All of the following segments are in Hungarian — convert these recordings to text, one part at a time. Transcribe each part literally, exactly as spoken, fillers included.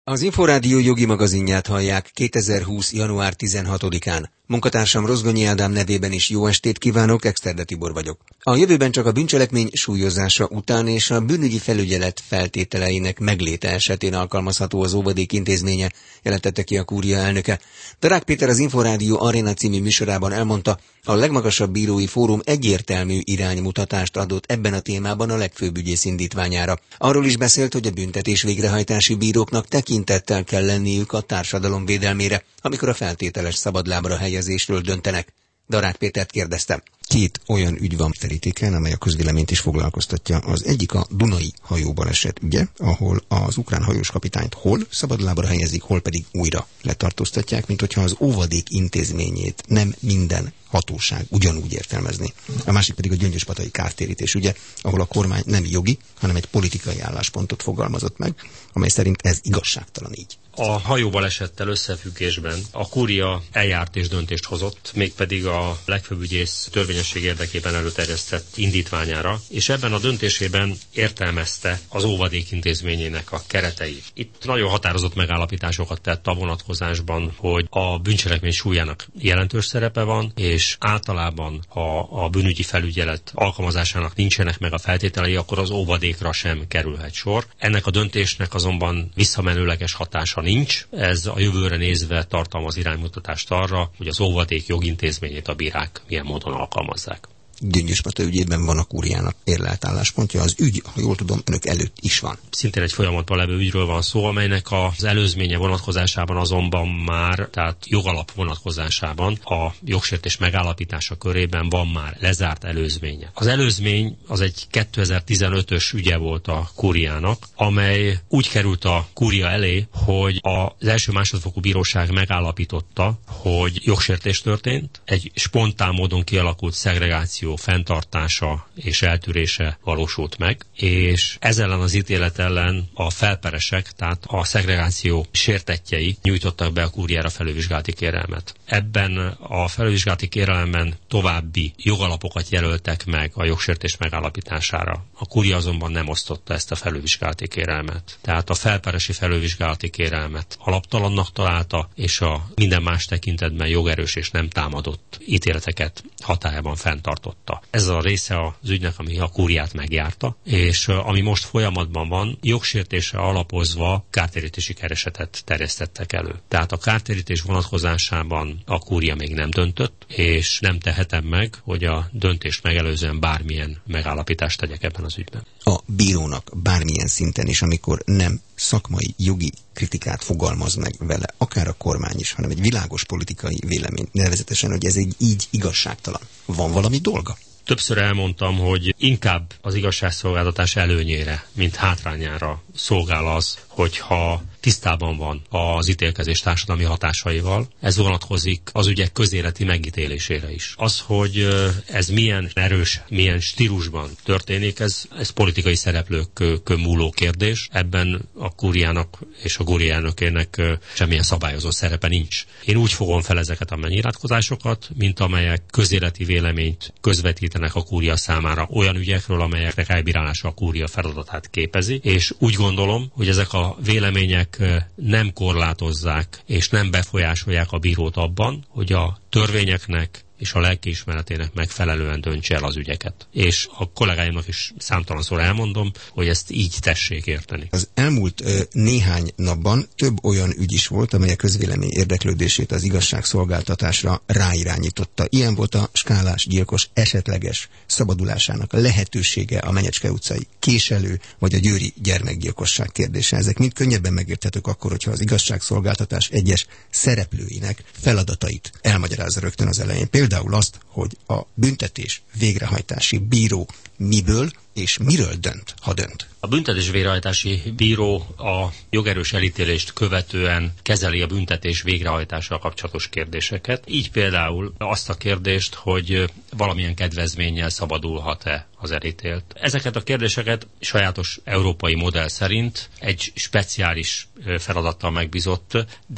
Az Inforádió jogi magazinját hallják kétezer-húsz. január tizenhatodikán. Munkatársam Rozgonyi Ádám nevében is jó estét kívánok, Exterde Tibor vagyok. A jövőben csak a bűncselekmény súlyozása után és a bűnügyi felügyelet feltételeinek megléte esetén alkalmazható az óvadék intézménye, jelentette ki a kúria elnöke. Darák Péter az Inforádió Aréna című műsorában elmondta, a legmagasabb bírói fórum egyértelmű iránymutatást adott ebben a témában a legfőbb ügyész indítványára. Arról is beszélt, hogy a büntetés végrehajtási bíróknak tekintettel kell lenniük a társadalom védelmére, amikor a feltételes szabadlábra helyezésről döntenek. Darák Pétert kérdeztem. Két olyan ügy van terítéken, amely a közvéleményt is foglalkoztatja. Az egyik a Dunai hajóbaleset ügye, ahol az ukrán hajós kapitányt hol szabadlábra helyezik, hol pedig újra letartóztatják, mint hogyha az óvadék intézményét nem minden hatóság ugyanúgy értelmezni. A másik pedig a gyöngyöspatai kártérítés ügye, ahol a kormány nem jogi, hanem egy politikai álláspontot fogalmazott meg, amely szerint ez igazságtalan így. A hajóbalesettel összefüggésben a kúria eljárt és döntést hozott, mégpedig a legfőbb ügyész törvényesség érdekében előterjesztett indítványára, és ebben a döntésében értelmezte az óvadék intézményének a kereteit. Itt nagyon határozott megállapításokat tett a vonatkozásban, hogy a bűncselekmény súlyának jelentős szerepe van, és általában, ha a bűnügyi felügyelet alkalmazásának nincsenek meg a feltételei, akkor az óvadékra sem kerülhet sor. Ennek a döntésnek azonban visszamenőleges hatása nincs. Ez a jövőre nézve tartalmaz iránymutatást arra, hogy az óvadék jogintézményét a bírák milyen módon alkalmazzák. Gyöngyöspata ügyében van a kúriának érlelt álláspontja. Az ügy, ha jól tudom, önök előtt is van. Szintén egy folyamatban levő ügyről van szó, amelynek az előzménye vonatkozásában azonban már, tehát jogalap vonatkozásában a jogsértés megállapítása körében van már lezárt előzménye. Az előzmény az egy kétezer-tizenötös ügye volt a kúriának, amely úgy került a kúria elé, hogy az első másodfokú bíróság megállapította, hogy jogsértés történt, egy spontán módon kialakult szegregáció fenntartása és eltűrése valósult meg, és ezzel ellen az ítélet ellen a felperesek, tehát a szegregáció sértettjei nyújtottak be a kúriára felülvizsgálati kérelmet. Ebben a felülvizsgálati kérelemben további jogalapokat jelöltek meg a jogsértés megállapítására. A kúria azonban nem osztotta ezt a felülvizsgálati kérelmet. Tehát a felperesi felülvizsgálati kérelmet alaptalannak találta, és a minden más tekintetben jogerős és nem támadott ítéleteket hatályában fenntartotta. Ez a része az ügynek, ami a kúriát megjárta, és ami most folyamatban van, jogsértésre alapozva kártérítési keresetet terjesztettek elő. Tehát a kártérítés vonatkozásában a kúria még nem döntött, és nem tehetem meg, hogy a döntést megelőzően bármilyen megállapítást tegyek ebben az ügyben. A bírónak bármilyen szinten is, amikor nem szakmai, jogi kritikát fogalmaz meg vele, akár a kormány is, hanem egy világos politikai véleményt, nevezetesen, hogy ez egy így igazságtalan. Van valami dolga? Többször elmondtam, hogy inkább az igazságszolgáltatás előnyére, mint hátrányára szolgál az, hogyha tisztában van az ítélkezés társadalmi hatásaival. Ez vonatkozik az ügyek közéleti megítélésére is. Az, hogy ez milyen erős, milyen stílusban történik, ez, ez politikai szereplőkön múló kérdés. Ebben a kúriának és a kúria elnökének semmilyen szabályozó szerepe nincs. Én úgy fogom fel ezeket a megnyilatkozásokat, mint amelyek közéleti véleményt közvetítenek a kúria számára olyan ügyekről, amelyeknek elbírálása a kúria feladatát képezi, és úgy gondolom, hogy ezek a vélemények nem korlátozzák és nem befolyásolják a bírót abban, hogy a törvényeknek és a lelkiismeretének megfelelően döntse el az ügyeket. És a kollégáimnak is számtalanszor elmondom, hogy ezt így tessék érteni. Az elmúlt ö, néhány napban több olyan ügy is volt, amely a közvélemény érdeklődését az igazságszolgáltatásra ráirányította. Ilyen volt a skálás gyilkos esetleges szabadulásának a lehetősége, a Menyecske utcai késelő, vagy a győri gyermekgyilkosság kérdése. Ezek mind könnyebben megérthetők akkor, hogyha az igazságszolgáltatás egyes szereplőinek feladatait elmagyarázza rögtön az elején. Például azt, hogy a büntetés végrehajtási bíró miből és miről dönt, ha dönt. A büntetés végrehajtási bíró a jogerős elítélést követően kezeli a büntetés végrehajtással kapcsolatos kérdéseket. Így például azt a kérdést, hogy valamilyen kedvezménnyel szabadulhat-e az elítélt. Ezeket a kérdéseket sajátos európai modell szerint egy speciális feladattal megbízott, de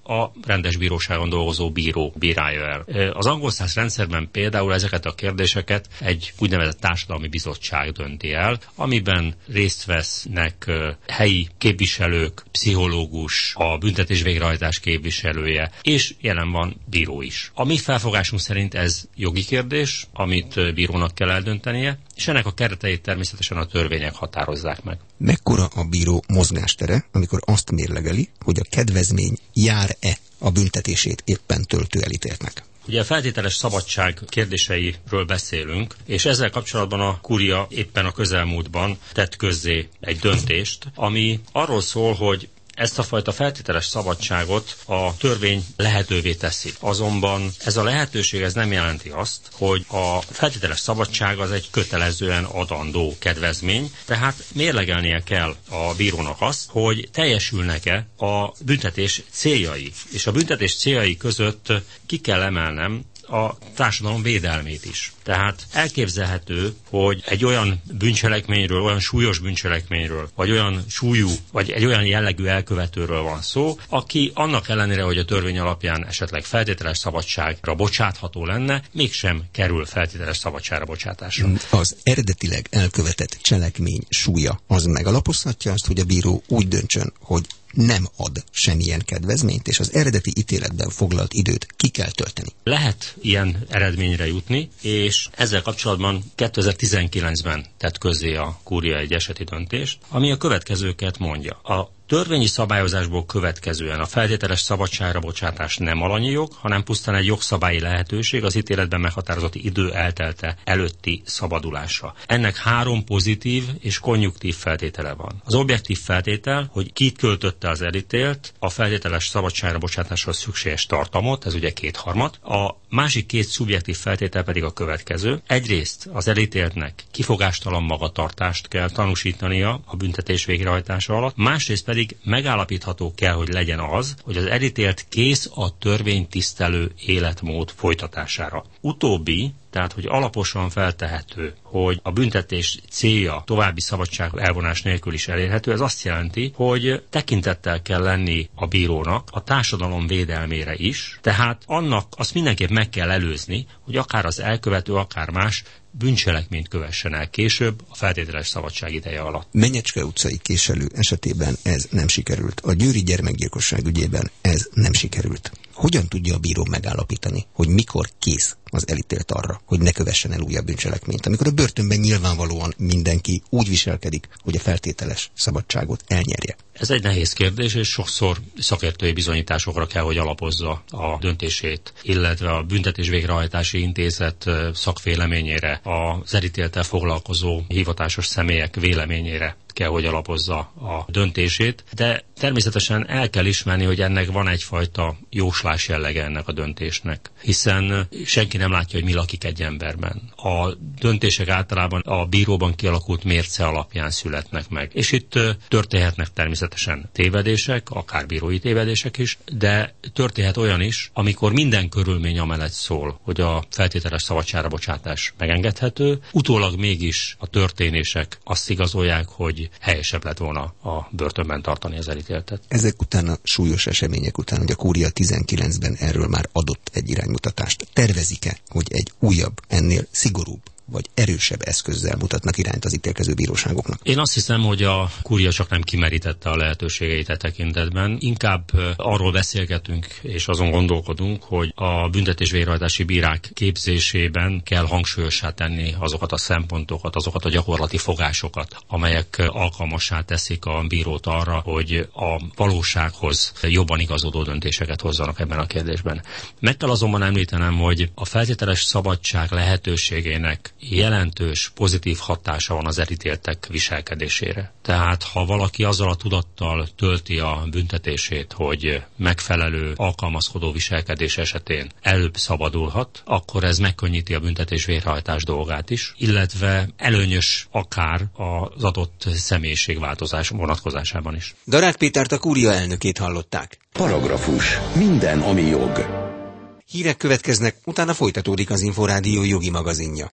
a rendes bíróságon dolgozó bíró bírálja el. Az angol száz rendszerben például ezeket a kérdéseket egy úgynevezett társadalmi bizottság dönti el, amiben részt vesznek helyi képviselők, pszichológus, a büntetés végrehajtás képviselője, és jelen van bíró is. A mi felfogásunk szerint ez jogi kérdés, amit bírónak kell eldöntenie, és ennek a kereteit természetesen a törvények határozzák meg. Mekkora a bíró mozgástere, amikor azt mérlegeli, hogy a kedvezmény jár-e a büntetését éppen töltő elítéltnek? Ugye a feltételes szabadság kérdéseiről beszélünk, és ezzel kapcsolatban a kúria éppen a közelmúltban tett közzé egy döntést, ami arról szól, hogy ezt a fajta feltételes szabadságot a törvény lehetővé teszi. Azonban ez a lehetőség ez nem jelenti azt, hogy a feltételes szabadság az egy kötelezően adandó kedvezmény, tehát mérlegelnie kell a bírónak azt, hogy teljesülnek-e a büntetés céljai. És a büntetés céljai között ki kell emelnem a társadalom védelmét is. Tehát elképzelhető, hogy egy olyan bűncselekményről, olyan súlyos bűncselekményről, vagy olyan súlyú, vagy egy olyan jellegű elkövetőről van szó, aki annak ellenére, hogy a törvény alapján esetleg feltételes szabadságra bocsátható lenne, mégsem kerül feltételes szabadságra bocsátásra. Az eredetileg elkövetett cselekmény súlya az megalapozhatja azt, hogy a bíró úgy döntsön, hogy nem ad semmilyen kedvezményt, és az eredeti ítéletben foglalt időt ki kell tölteni. Lehet ilyen eredményre jutni, és ezzel kapcsolatban kétezer-tizenkilencben tett közzé a kúria egy eseti döntést, ami a következőket mondja. A törvényi szabályozásból következően a feltételes szabadságra bocsátás nem alanyi jog, hanem pusztán egy jogszabályi lehetőség az ítéletben meghatározott idő eltelte előtti szabadulásra. Ennek három pozitív és konjunktív feltétele van. Az objektív feltétel, hogy kitöltötte az elítélt a feltételes szabadságra bocsátáshoz szükséges tartamot, ez ugye kétharmad. A másik két szubjektív feltétel pedig a következő. Egyrészt az elítéltnek kifogástalan magatartást kell tanúsítania a büntetés végrehajtása alatt, másrészt pedig megállapítható kell, hogy legyen az, hogy az elítélt kész a törvénytisztelő életmód folytatására. Utóbbi, tehát hogy alaposan feltehető, hogy a büntetés célja további szabadság elvonás nélkül is elérhető, ez azt jelenti, hogy tekintettel kell lenni a bírónak a társadalom védelmére is, tehát annak azt mindenképp meg kell előzni, hogy akár az elkövető, akár más bűncselekményt kövessen el később a feltételes szabadság ideje alatt. Mennyecske utcai késelő esetében ez nem sikerült. A győri gyermekgyilkosság ügyében ez nem sikerült. Hogyan tudja a bíró megállapítani, hogy mikor kész az elítélt arra, hogy ne kövessen el újabb bűncselekményt, amikor a börtönben nyilvánvalóan mindenki úgy viselkedik, hogy a feltételes szabadságot elnyerje? Ez egy nehéz kérdés, és sokszor szakértői bizonyításokra kell, hogy alapozza a döntését, illetve a Büntetés Végrehajtási Intézet szakvéleményére, az elítélttel foglalkozó hivatásos személyek véleményére kell, hogy alapozza a döntését, de természetesen el kell ismerni, hogy ennek van egyfajta jóslás jellege ennek a döntésnek, hiszen senki nem látja, hogy mi lakik egy emberben. A döntések általában a bíróban kialakult mérce alapján születnek meg, és itt történhetnek természetesen tévedések, akár bírói tévedések is, de történhet olyan is, amikor minden körülmény amellett szól, hogy a feltételes szabadságra bocsátás megengedhető, utólag mégis a történések azt igazolják, hogy helyesebb lett volna a börtönben tartani az elítéltet. Ezek után a súlyos események után, hogy a kúria tizenkilencben erről már adott egy iránymutatást. Tervezik-e, hogy egy újabb, ennél szigorúbb vagy erősebb eszközzel mutatnak irányt az ítélkező bíróságoknak? Én azt hiszem, hogy a kúria csak nem kimerítette a lehetőségeit e tekintetben. Inkább arról beszélgetünk és azon gondolkodunk, hogy a büntetés végrehajtási bírák képzésében kell hangsúlyossá tenni azokat a szempontokat, azokat a gyakorlati fogásokat, amelyek alkalmassá teszik a bírót arra, hogy a valósághoz jobban igazodó döntéseket hozzanak ebben a kérdésben. Meg kell azonban említenem, hogy a feltételes szabadság lehetőségének jelentős pozitív hatása van az elítéltek viselkedésére. Tehát ha valaki azzal a tudattal tölti a büntetését, hogy megfelelő alkalmazkodó viselkedés esetén előbb szabadulhat, akkor ez megkönnyíti a büntetés végrehajtás dolgát is, illetve előnyös akár az adott személyiségváltozás vonatkozásában is. Darák Pétert, a kúria elnökét hallották. Paragrafus. Minden, ami jog. Hírek következnek, utána folytatódik az Inforádió jogi magazinja.